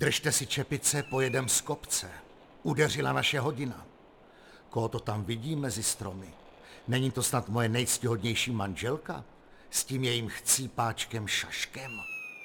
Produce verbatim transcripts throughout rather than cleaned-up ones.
Držte si čepice, pojedem z kopce. Udeřila naše hodina. Koho to tam vidím mezi stromy? Není to snad moje nejctihodnější manželka? S tím jejím chcípáčkem Šaškem?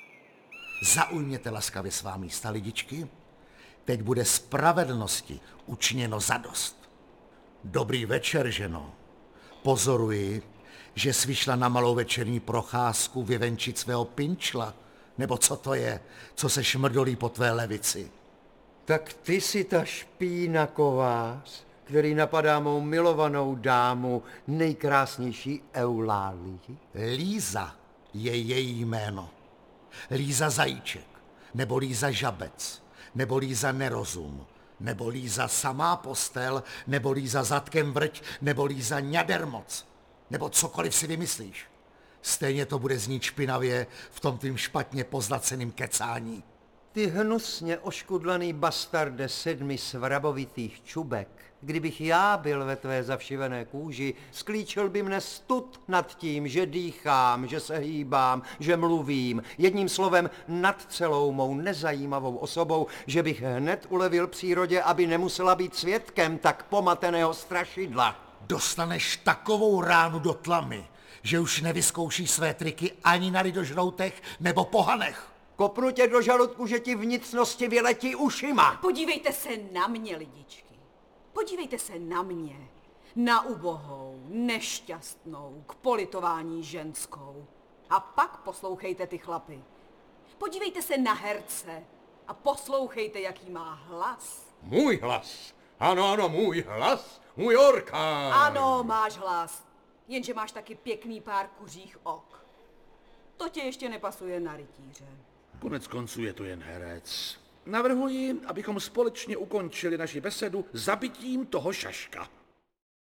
Zaujměte laskavě svá místa, lidičky. Teď bude spravedlnosti učiněno zadost. Dobrý večer, ženo. Pozoruji, že jsi vyšla na malou večerní procházku vyvenčit svého pinčla. Nebo co to je, co se šmrdolí po tvé levici? Tak ty jsi ta špína kovář, který napadá mou milovanou dámu, nejkrásnější Eulálii? Líza je její jméno. Líza Zajíček, nebo Líza Žabec, nebo Líza Nerozum, nebo Líza Samá postel, nebo Líza Zadkem vrť, nebo Líza Ňadermoc, nebo cokoliv si vymyslíš. Stejně to bude znít špinavě v tom tvým špatně poznaceným kecání. Ty hnusně oškudlaný bastarde sedmi svrabovitých čubek, kdybych já byl ve tvé zavšivené kůži, sklíčil by mne stud nad tím, že dýchám, že se hýbám, že mluvím, jedním slovem nad celou mou nezajímavou osobou, že bych hned ulevil přírodě, aby nemusela být svědkem tak pomateného strašidla. Dostaneš takovou ránu do tlamy, že už nevyzkoušíš své triky ani na lidožroutech nebo pohanech. Kopnu tě do žaludku, že ti vnitřnosti vyletí ušima. Podívejte se na mě, lidičky. Podívejte se na mě. Na ubohou, nešťastnou, k politování ženskou. A pak poslouchejte ty chlapy. Podívejte se na herce a poslouchejte, jaký má hlas. Můj hlas. Ano, ano, můj hlas. Můj orkán. Ano, máš hlas. Jenže máš taky pěkný pár kuřích ok. To tě ještě nepasuje na rytíře. Konec konců je to jen herec. Navrhuji, abychom společně ukončili naši besedu zabitím toho Šaška.